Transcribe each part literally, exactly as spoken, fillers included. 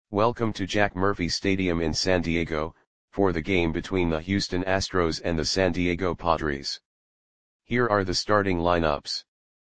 Welcome to Jack Murphy Stadium in San Diego, for the game between the Houston Astros and the San Diego Padres. Here are the starting lineups.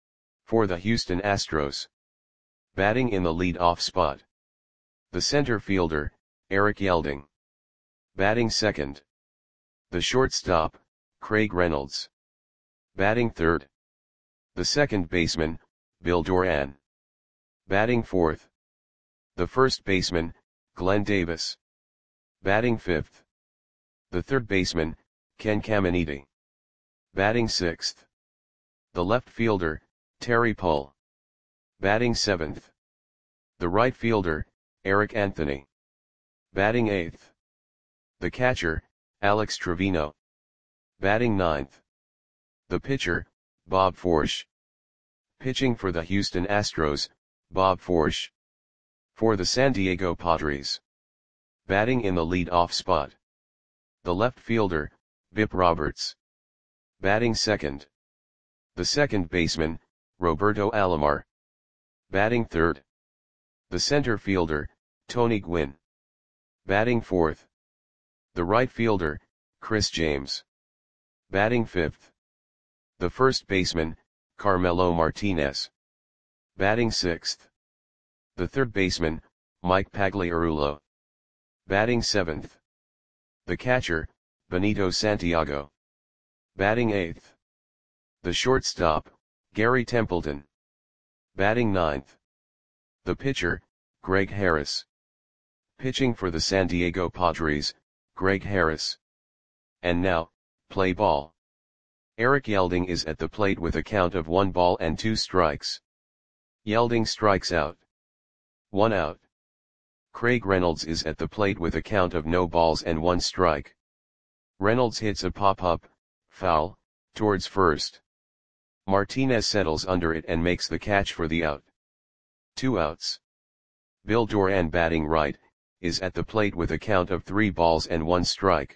For the Houston Astros. Batting in the lead-off spot. The center fielder, Eric Yelding. Batting second. The shortstop, Craig Reynolds. Batting third. The second baseman, Bill Doran. Batting fourth. The first baseman, Glenn Davis. Batting fifth. The third baseman, Ken Caminiti. Batting sixth. The left fielder, Terry Pull. Batting seventh. The right fielder, Eric Anthony. Batting eighth. The catcher, Alex Trevino. Batting ninth. The pitcher, Bob Forsch. Pitching for the Houston Astros, Bob Forsch. For the San Diego Padres. Batting in the lead-off spot. The left fielder, Bip Roberts. Batting second. The second baseman, Roberto Alomar. Batting third. The center fielder, Tony Gwynn. Batting fourth. The right fielder, Chris James. Batting fifth. The first baseman, Carmelo Martinez. Batting sixth. The third baseman, Mike Pagliarulo. Batting seventh. The catcher, Benito Santiago. Batting eighth. The shortstop, Gary Templeton. Batting ninth. The pitcher, Greg Harris. Pitching for the San Diego Padres, Greg Harris. And now, play ball. Eric Yelding is at the plate with a count of one ball and two strikes. Yelding strikes out. One out. Craig Reynolds is at the plate with a count of no balls and one strike. Reynolds hits a pop-up, foul, towards first. Martinez settles under it and makes the catch for the out. Two outs. Bill Doran, batting right, is at the plate with a count of three balls and one strike.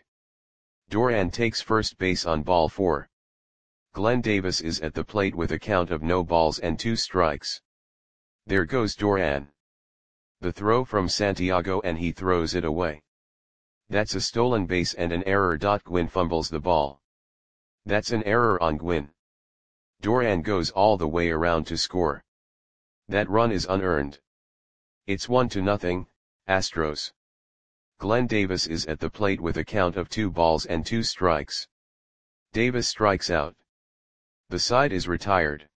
Doran takes first base on ball four. Glenn Davis is at the plate with a count of no balls and two strikes. There goes Doran. The throw from Santiago and he throws it away. That's a stolen base and an error. Gwynn fumbles the ball. That's an error on Gwynn. Doran goes all the way around to score. That run is unearned. It's one to nothing, Astros. Glenn Davis is at the plate with a count of two balls and two strikes. Davis strikes out. The side is retired.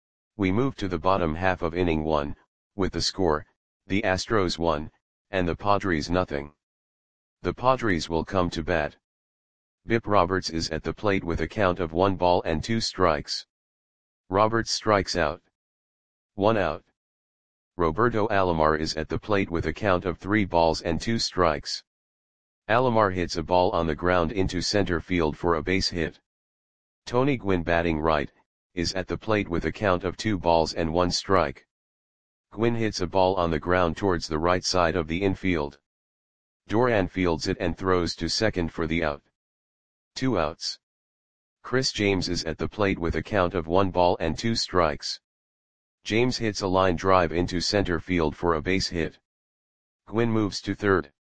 We move to the bottom half of inning one, with the score, the Astros one, and the Padres nothing. The Padres will come to bat. Bip Roberts is at the plate with a count of one ball and two strikes. Roberts strikes out. One out. Roberto Alomar is at the plate with a count of three balls and two strikes. Alomar hits a ball on the ground into center field for a base hit. Tony Gwynn, batting right, is at the plate with a count of two balls and one strike. Gwynn hits a ball on the ground towards the right side of the infield. Doran fields it and throws to second for the out. Two outs. Chris James is at the plate with a count of one ball and two strikes. James hits a line drive into center field for a base hit. Gwynn moves to third.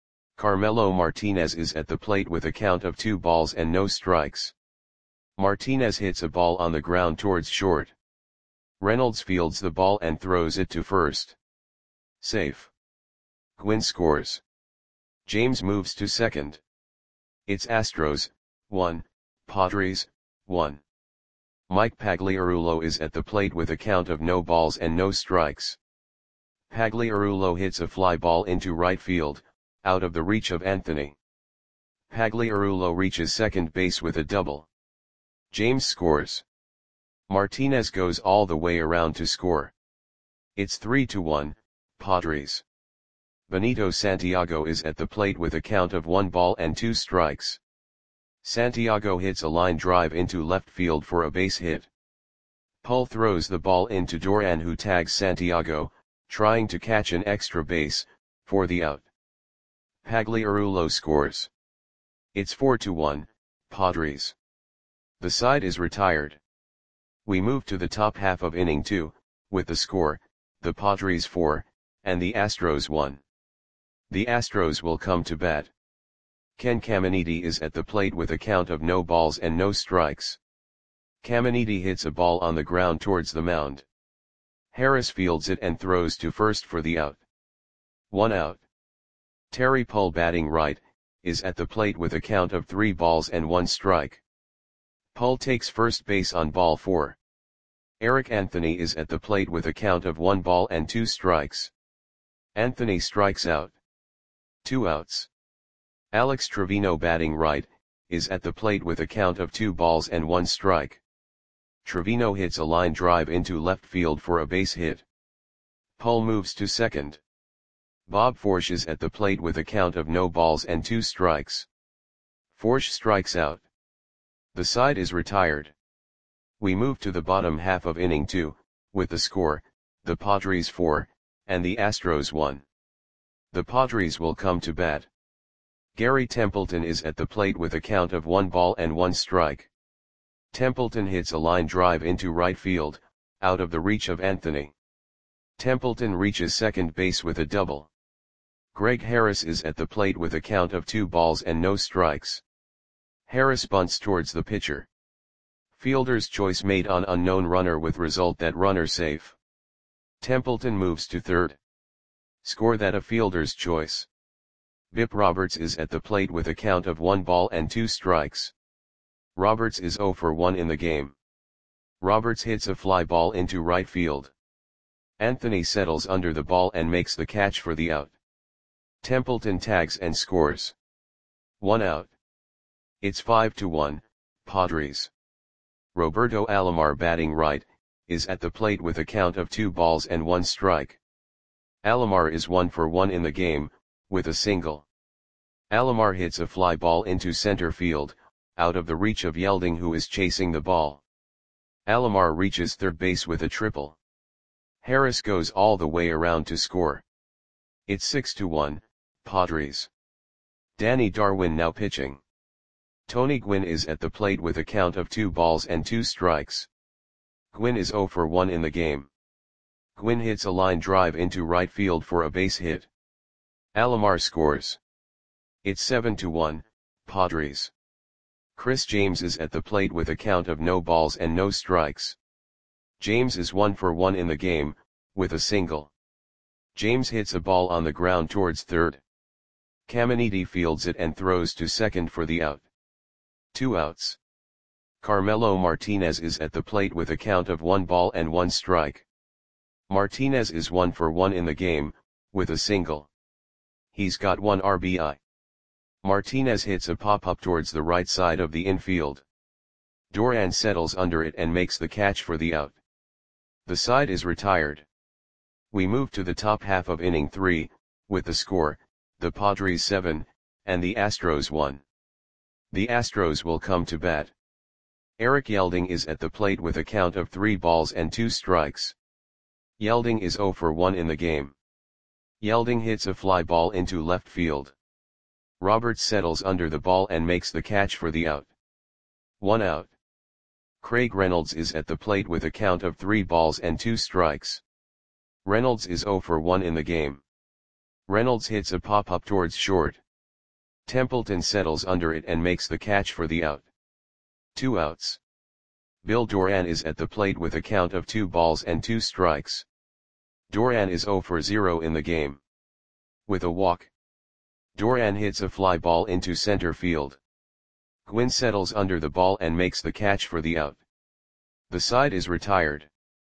Carmelo Martinez is at the plate with a count of two balls and no strikes. Martinez hits a ball on the ground towards short. Reynolds fields the ball and throws it to first. Safe. Gwynn scores. James moves to second. It's Astros, one, Padres, one. Mike Pagliarulo is at the plate with a count of no balls and no strikes. Pagliarulo hits a fly ball into right field, out of the reach of Anthony. Pagliarulo reaches second base with a double. James scores. Martinez goes all the way around to score. It's three to one, Padres. Benito Santiago is at the plate with a count of one ball and two strikes. Santiago hits a line drive into left field for a base hit. Pull throws the ball into Doran, who tags Santiago, trying to catch an extra base, for the out. Pagliarulo scores. It's four to one, Padres. The side is retired. We move to the top half of inning two, with the score, the Padres four, and the Astros one. The Astros will come to bat. Ken Caminiti is at the plate with a count of no balls and no strikes. Caminiti hits a ball on the ground towards the mound. Harris fields it and throws to first for the out. One out. Terry Pull, batting right, is at the plate with a count of three balls and one strike. Pull takes first base on ball four. Eric Anthony is at the plate with a count of one ball and two strikes. Anthony strikes out. Two outs. Alex Trevino, batting right, is at the plate with a count of two balls and one strike. Trevino hits a line drive into left field for a base hit. Pull moves to second. Bob Forsch is at the plate with a count of no balls and two strikes. Forsch strikes out. The side is retired. We move to the bottom half of inning two, with the score, the Padres four, and the Astros one. The Padres will come to bat. Gary Templeton is at the plate with a count of one ball and one strike. Templeton hits a line drive into right field, out of the reach of Anthony. Templeton reaches second base with a double. Greg Harris is at the plate with a count of two balls and no strikes. Harris bunts towards the pitcher. Fielder's choice made on unknown runner with result that runner safe. Templeton moves to third. Score that a fielder's choice. Bip Roberts is at the plate with a count of one ball and two strikes. Roberts is zero for one in the game. Roberts hits a fly ball into right field. Anthony settles under the ball and makes the catch for the out. Templeton tags and scores. One out. It's five to one, Padres. Roberto Alomar, batting right, is at the plate with a count of two balls and one strike. Alomar is one for one in the game, with a single. Alomar hits a fly ball into center field, out of the reach of Yelding, who is chasing the ball. Alomar reaches third base with a triple. Harris goes all the way around to score. It's six to one, Padres. Danny Darwin now pitching. Tony Gwynn is at the plate with a count of two balls and two strikes. Gwynn is zero for one in the game. Gwynn hits a line drive into right field for a base hit. Alomar scores. It's seven to one, Padres. Chris James is at the plate with a count of no balls and no strikes. James is one for one in the game, with a single. James hits a ball on the ground towards third. Caminiti fields it and throws to second for the out. Two outs. Carmelo Martinez is at the plate with a count of one ball and one strike. Martinez is one for one in the game, with a single. He's got one R B I. Martinez hits a pop-up towards the right side of the infield. Duran settles under it and makes the catch for the out. The side is retired. We move to the top half of inning three, with the score, the Padres seven, and the Astros one. The Astros will come to bat. Eric Yelding is at the plate with a count of three balls and two strikes. Yelding is zero for one in the game. Yelding hits a fly ball into left field. Roberts settles under the ball and makes the catch for the out. One out. Craig Reynolds is at the plate with a count of three balls and two strikes. Reynolds is zero for one in the game. Reynolds hits a pop-up towards short. Templeton settles under it and makes the catch for the out. Two outs. Bill Doran is at the plate with a count of two balls and two strikes. Doran is zero for zero in the game. With a walk. Doran hits a fly ball into center field. Gwynn settles under the ball and makes the catch for the out. The side is retired.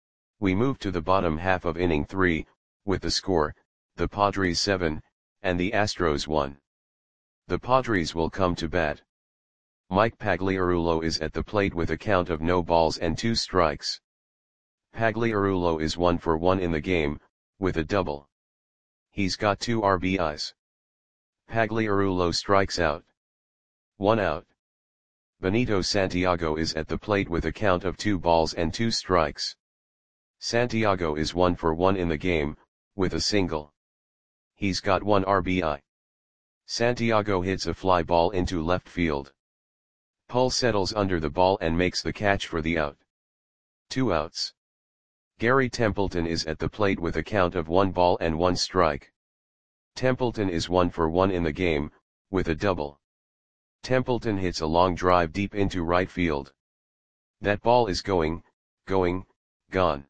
We move to the bottom half of inning three, with the score, the Padres seven, and the Astros one. The Padres will come to bat. Mike Pagliarulo is at the plate with a count of no balls and two strikes. Pagliarulo is one for one in the game, with a double. He's got two R B Is. Pagliarulo strikes out. One out. Benito Santiago is at the plate with a count of two balls and two strikes. Santiago is one for one in the game, with a single. He's got one R B I. Santiago hits a fly ball into left field. Pull settles under the ball and makes the catch for the out. Two outs. Gary Templeton is at the plate with a count of one ball and one strike. Templeton is one for one in the game, with a double. Templeton hits a long drive deep into right field. That ball is going, going, gone.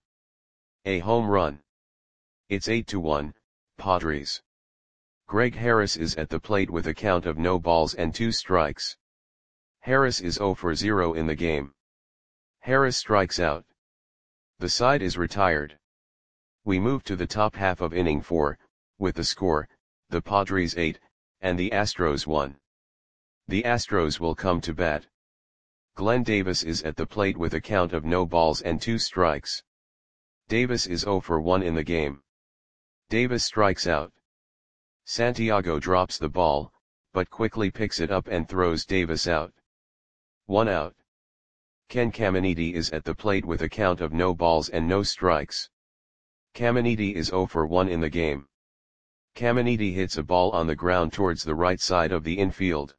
A home run. It's eight to one, Padres. Greg Harris is at the plate with a count of no balls and two strikes. Harris is zero for zero in the game. Harris strikes out. The side is retired. We move to the top half of inning four, with the score, the Padres eight, and the Astros one. The Astros will come to bat. Glenn Davis is at the plate with a count of no balls and two strikes. Davis is zero for one in the game. Davis strikes out. Santiago drops the ball, but quickly picks it up and throws Davis out. One out. Ken Caminiti is at the plate with a count of no balls and no strikes. Caminiti is zero for one in the game. Caminiti hits a ball on the ground towards the right side of the infield.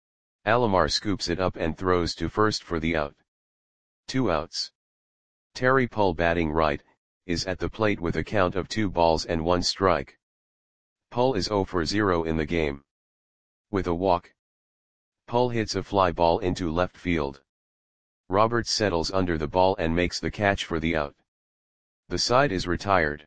Alomar scoops it up and throws to first for the out. Two outs. Terry Pull, batting right, is at the plate with a count of two balls and one strike. Pull is zero for zero in the game. With a walk, Pull hits a fly ball into left field. Roberts settles under the ball and makes the catch for the out. The side is retired.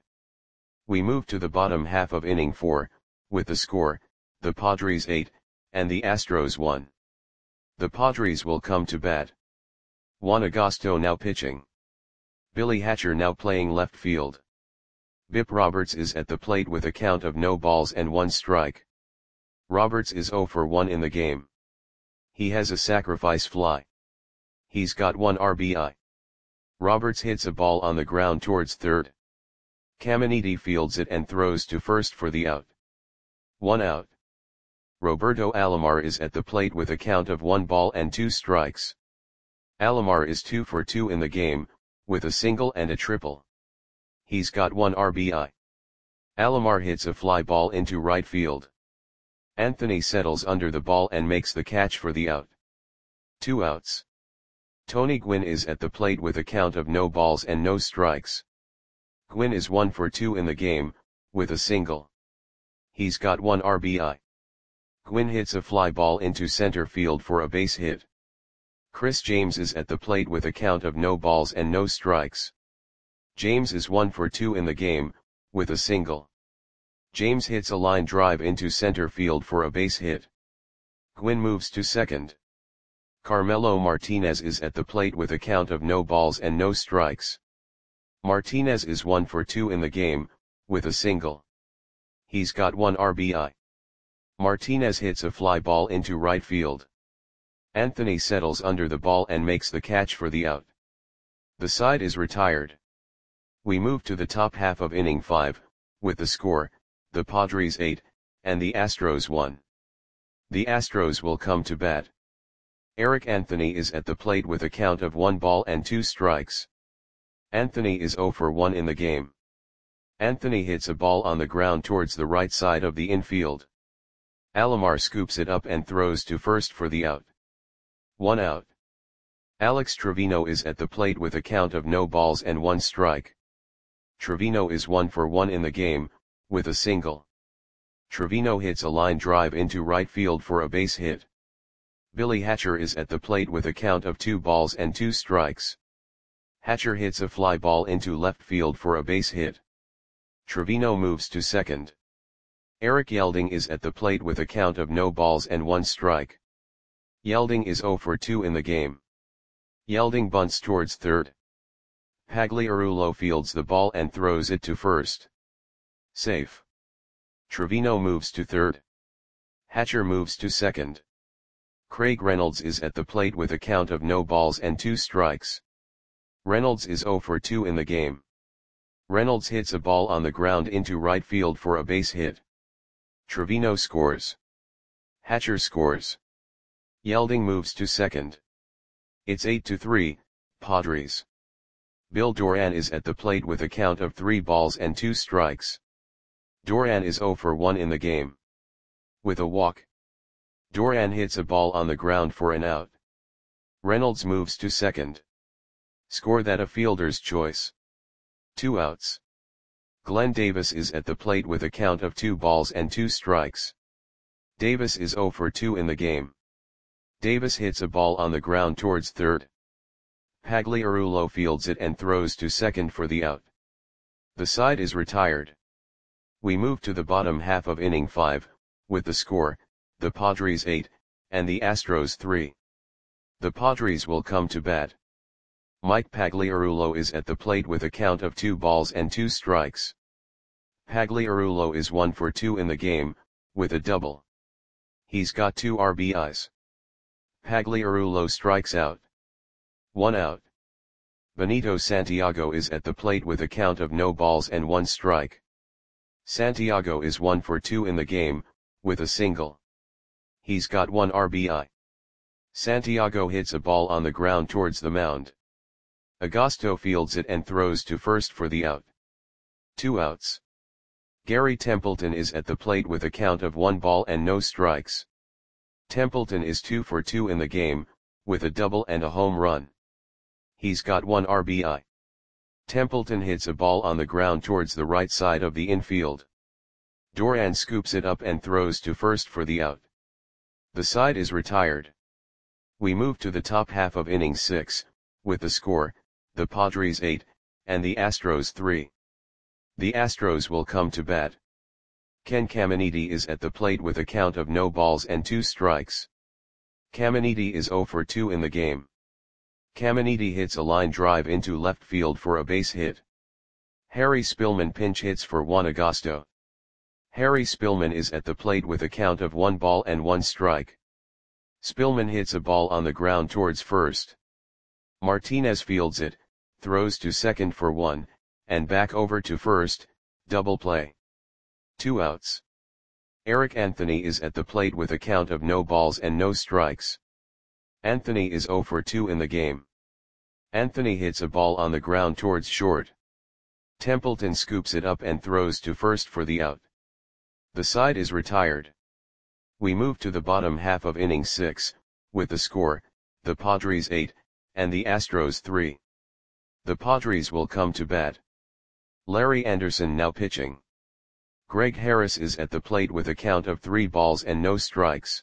We move to the bottom half of inning four, with the score, the Padres eight, and the Astros one. The Padres will come to bat. Juan Agosto now pitching. Billy Hatcher now playing left field. Bip Roberts is at the plate with a count of no balls and one strike. Roberts is zero for one in the game. He has a sacrifice fly. He's got one R B I. Roberts hits a ball on the ground towards third. Caminiti fields it and throws to first for the out. One out. Roberto Alomar is at the plate with a count of one ball and two strikes. Alomar is two for two in the game, with a single and a triple. He's got one R B I. Alomar hits a fly ball into right field. Anthony settles under the ball and makes the catch for the out. Two outs. Tony Gwynn is at the plate with a count of no balls and no strikes. Gwynn is one for two in the game, with a single. He's got one R B I. Gwynn hits a fly ball into center field for a base hit. Chris James is at the plate with a count of no balls and no strikes. James is one for two in the game, with a single. James hits a line drive into center field for a base hit. Gwynn moves to second. Carmelo Martinez is at the plate with a count of no balls and no strikes. Martinez is one for two in the game, with a single. He's got one R B I. Martinez hits a fly ball into right field. Anthony settles under the ball and makes the catch for the out. The side is retired. We move to the top half of inning five, with the score, the Padres eight, and the Astros one. The Astros will come to bat. Eric Anthony is at the plate with a count of one ball and two strikes. Anthony is zero for one in the game. Anthony hits a ball on the ground towards the right side of the infield. Alomar scoops it up and throws to first for the out. One out. Alex Trevino is at the plate with a count of no balls and one strike. Trevino is one for one in the game, with a single. Trevino hits a line drive into right field for a base hit. Billy Hatcher is at the plate with a count of two balls and two strikes. Hatcher hits a fly ball into left field for a base hit. Trevino moves to second. Eric Yelding is at the plate with a count of no balls and one strike. Yelding is zero for two in the game. Yelding bunts towards third. Pagliarulo fields the ball and throws it to first. Safe. Trevino moves to third. Hatcher moves to second. Craig Reynolds is at the plate with a count of no balls and two strikes. Reynolds is zero for two in the game. Reynolds hits a ball on the ground into right field for a base hit. Trevino scores. Hatcher scores. Yelding moves to second. It's eight to three, Padres. Bill Doran is at the plate with a count of three balls and two strikes. Doran is zero for one in the game. With a walk, Doran hits a ball on the ground for an out. Reynolds moves to second. Score that a fielder's choice. Two outs. Glenn Davis is at the plate with a count of two balls and two strikes. Davis is zero for two in the game. Davis hits a ball on the ground towards third. Pagliarulo fields it and throws to second for the out. The side is retired. We move to the bottom half of inning five, with the score, the Padres eight, and the Astros three. The Padres will come to bat. Mike Pagliarulo is at the plate with a count of two balls and two strikes. Pagliarulo is one for two in the game, with a double. He's got two R B Is. Pagliarulo strikes out. One out. Benito Santiago is at the plate with a count of no balls and one strike. Santiago is one for two in the game, with a single. He's got one R B I. Santiago hits a ball on the ground towards the mound. Agosto fields it and throws to first for the out. Two outs. Gary Templeton is at the plate with a count of one ball and no strikes. Templeton is two for two in the game, with a double and a home run. He's got one R B I. Templeton hits a ball on the ground towards the right side of the infield. Duran scoops it up and throws to first for the out. The side is retired. We move to the top half of inning six, with the score, the Padres eight, and the Astros three. The Astros will come to bat. Ken Caminiti is at the plate with a count of no balls and two strikes. Caminiti is zero for two in the game. Caminiti hits a line drive into left field for a base hit. Harry Spillman pinch hits for Juan Agosto. Harry Spillman is at the plate with a count of one ball and one strike. Spillman hits a ball on the ground towards first. Martinez fields it, throws to second for one, and back over to first, double play. Two outs. Eric Anthony is at the plate with a count of no balls and no strikes. Anthony is zero for two in the game. Anthony hits a ball on the ground towards short. Templeton scoops it up and throws to first for the out. The side is retired. We move to the bottom half of inning six, with the score, the Padres eight, and the Astros three. The Padres will come to bat. Larry Anderson now pitching. Greg Harris is at the plate with a count of three balls and no strikes.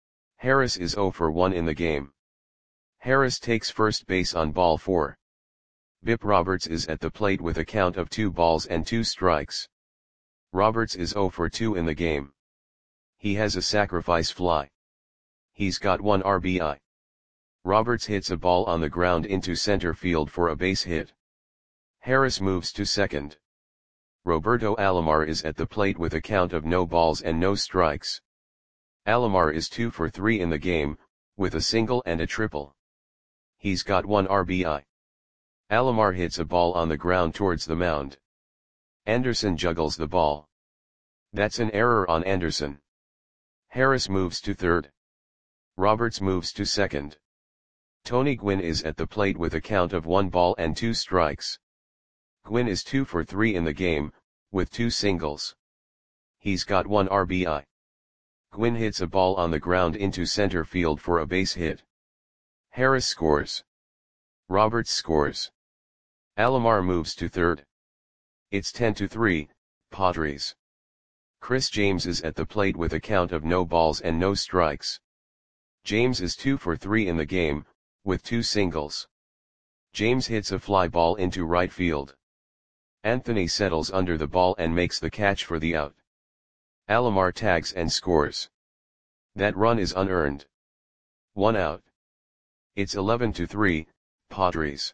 Harris is zero for one in the game. Harris takes first base on ball four. Bip Roberts is at the plate with a count of two balls and two strikes. Roberts is zero for two in the game. He has a sacrifice fly. He's got one R B I. Roberts hits a ball on the ground into center field for a base hit. Harris moves to second. Roberto Alomar is at the plate with a count of no balls and no strikes. Alomar is two for three in the game, with a single and a triple. He's got one R B I. Alomar hits a ball on the ground towards the mound. Anderson juggles the ball. That's an error on Anderson. Harris moves to third. Roberts moves to second. Tony Gwynn is at the plate with a count of one ball and two strikes. Gwynn is two for three in the game, with two singles. He's got one R B I. Gwynn hits a ball on the ground into center field for a base hit. Harris scores. Roberts scores. Alomar moves to third. It's ten to three, Padres. Chris James is at the plate with a count of no balls and no strikes. James is two for three in the game, with two singles. James hits a fly ball into right field. Anthony settles under the ball and makes the catch for the out. Alomar tags and scores. That run is unearned. One out. It's eleven to three, Padres.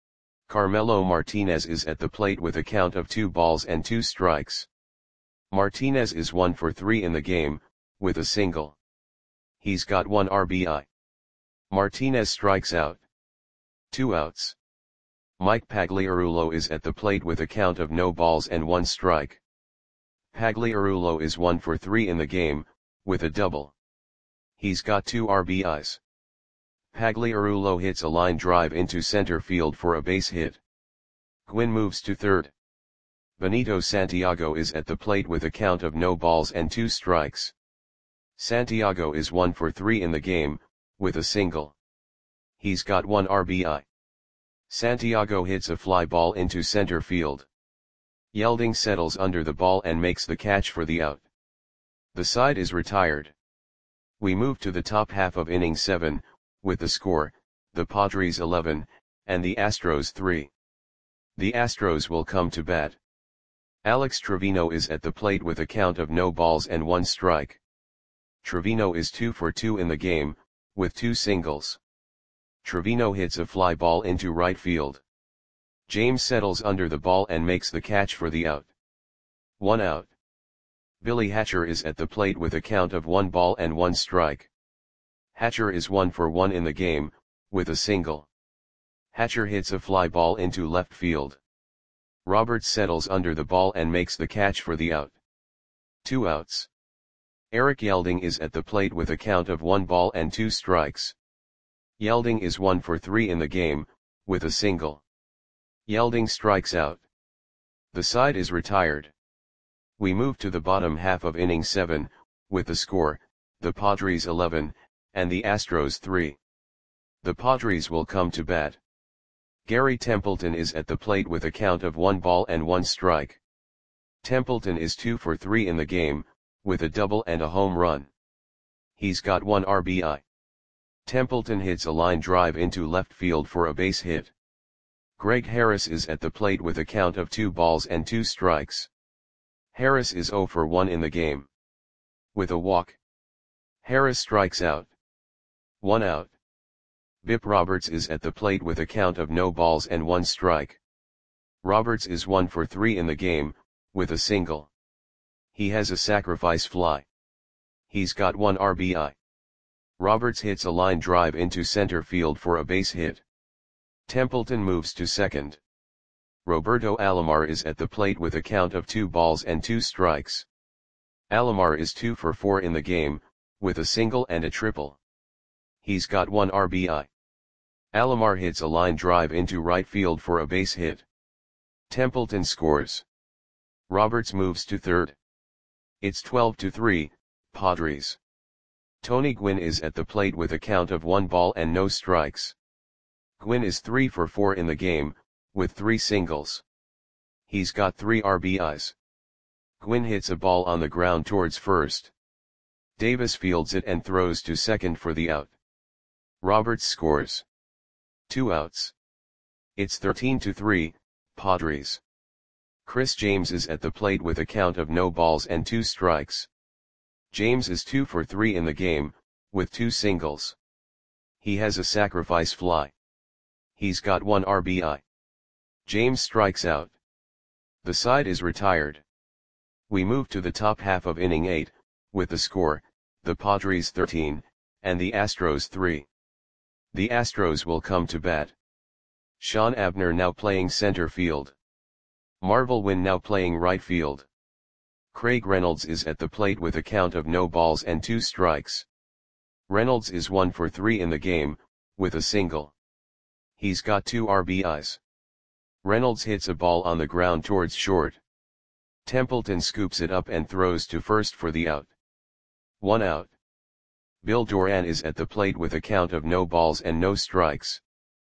Carmelo Martinez is at the plate with a count of two balls and two strikes. Martinez is one for three in the game, with a single. He's got one R B I. Martinez strikes out. Two outs. Mike Pagliarulo is at the plate with a count of no balls and one strike. Pagliarulo is one for three in the game, with a double. He's got two R B Is. Pagliarulo hits a line drive into center field for a base hit. Gwynn moves to third. Benito Santiago is at the plate with a count of no balls and two strikes. Santiago is one for three in the game, with a single. He's got one R B I. Santiago hits a fly ball into center field. Yelding settles under the ball and makes the catch for the out. The side is retired. We move to the top half of inning seven, with the score, the Padres eleven, and the Astros three. The Astros will come to bat. Alex Trevino is at the plate with a count of no balls and one strike. Trevino is two for two in the game, with two singles. Trevino hits a fly ball into right field. James settles under the ball and makes the catch for the out. One out. Billy Hatcher is at the plate with a count of one ball and one strike. Hatcher is one for one in the game, with a single. Hatcher hits a fly ball into left field. Roberts settles under the ball and makes the catch for the out. Two outs. Eric Yelding is at the plate with a count of one ball and two strikes. Yelding is one for three in the game, with a single. Yelding strikes out. The side is retired. We move to the bottom half of inning seven, with the score, the Padres eleven, and the Astros three. The Padres will come to bat. Gary Templeton is at the plate with a count of one ball and one strike. Templeton is two for three in the game, with a double and a home run. He's got one R B I. Templeton hits a line drive into left field for a base hit. Greg Harris is at the plate with a count of two balls and two strikes. Harris is zero for one in the game. With a walk. Harris strikes out. One out. Bip Roberts is at the plate with a count of no balls and one strike. Roberts is one for three in the game, with a single. He has a sacrifice fly. He's got one R B I. Roberts hits a line drive into center field for a base hit. Templeton moves to second. Roberto Alomar is at the plate with a count of two balls and two strikes. Alomar is two for four in the game, with a single and a triple. He's got one R B I. Alomar hits a line drive into right field for a base hit. Templeton scores. Roberts moves to third. It's twelve to three, Padres. Tony Gwynn is at the plate with a count of one ball and no strikes. Gwynn is three for four in the game, with three singles. He's got three R B Is. Gwynn hits a ball on the ground towards first. Davis fields it and throws to second for the out. Roberts scores. Two outs. It's thirteen to three, Padres. Chris James is at the plate with a count of no balls and two strikes. James is two for three in the game, with two singles. He has a sacrifice fly. He's got one R B I. James strikes out. The side is retired. We move to the top half of inning eight, with the score, the Padres thirteen, and the Astros three. The Astros will come to bat. Sean Abner now playing center field. Marvel Wynn now playing right field. Craig Reynolds is at the plate with a count of no balls and two strikes. Reynolds is one for three in the game, with a single. He's got two R B Is. Reynolds hits a ball on the ground towards short. Templeton scoops it up and throws to first for the out. One out. Bill Doran is at the plate with a count of no balls and no strikes.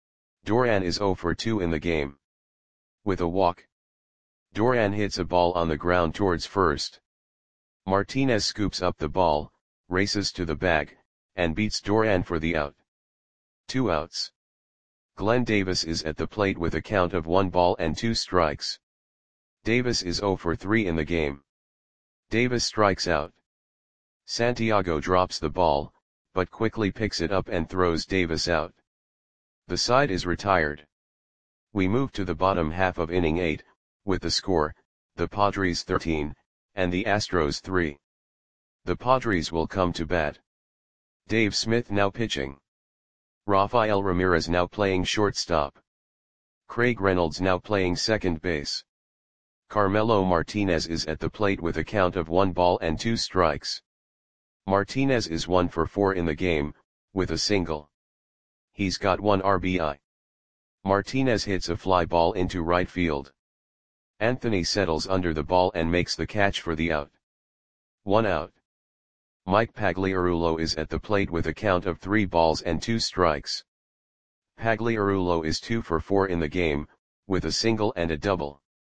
Doran is zero for two in the game. With a walk. Doran hits a ball on the ground towards first. Martinez scoops up the ball, races to the bag, and beats Doran for the out. Two outs. Glenn Davis is at the plate with a count of one ball and two strikes. Davis is zero for three in the game. Davis strikes out. Santiago drops the ball, but quickly picks it up and throws Davis out. The side is retired. We move to the bottom half of inning eight, with the score, the Padres thirteen, and the Astros three. The Padres will come to bat. Dave Smith now pitching. Rafael Ramirez now playing shortstop. Craig Reynolds now playing second base. Carmelo Martinez is at the plate with a count of one ball and two strikes. Martinez is one for four in the game, with a single. He's got one R B I. Martinez hits a fly ball into right field. Anthony settles under the ball and makes the catch for the out. One out. Mike Pagliarulo is at the plate with a count of three balls and two strikes. Pagliarulo is two for four in the game, with a single and a double.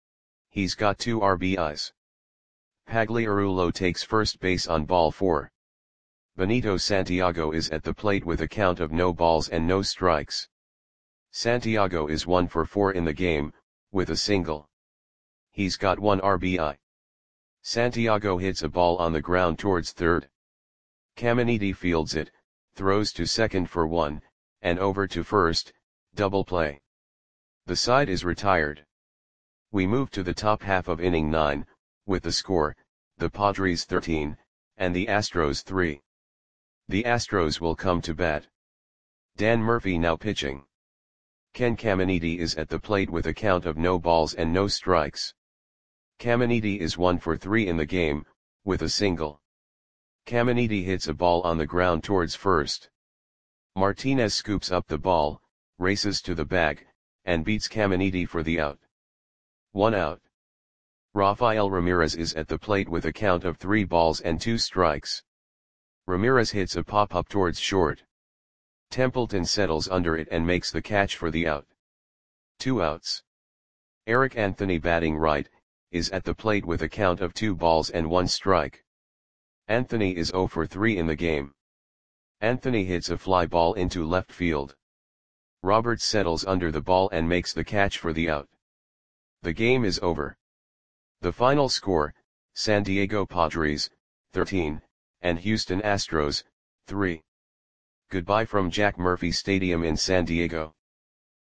He's got two R B Is. Pagliarulo takes first base on ball four. Benito Santiago is at the plate with a count of no balls and no strikes. Santiago is one for four in the game, with a single. He's got one R B I. Santiago hits a ball on the ground towards third. Caminiti fields it, throws to second for one, and over to first, double play. The side is retired. We move to the top half of inning nine, with the score, the Padres thirteen, and the Astros three. The Astros will come to bat. Dan Murphy now pitching. Ken Caminiti is at the plate with a count of no balls and no strikes. Caminiti is one for three in the game, with a single. Caminiti hits a ball on the ground towards first. Martinez scoops up the ball, races to the bag, and beats Caminiti for the out. One out. Rafael Ramirez is at the plate with a count of three balls and two strikes. Ramirez hits a pop-up towards short. Templeton settles under it and makes the catch for the out. Two outs. Eric Anthony batting right, is at the plate with a count of two balls and one strike. Anthony is zero for three in the game. Anthony hits a fly ball into left field. Roberts settles under the ball and makes the catch for the out. The game is over. The final score, San Diego Padres, thirteen, and Houston Astros, three. Goodbye from Jack Murphy Stadium in San Diego.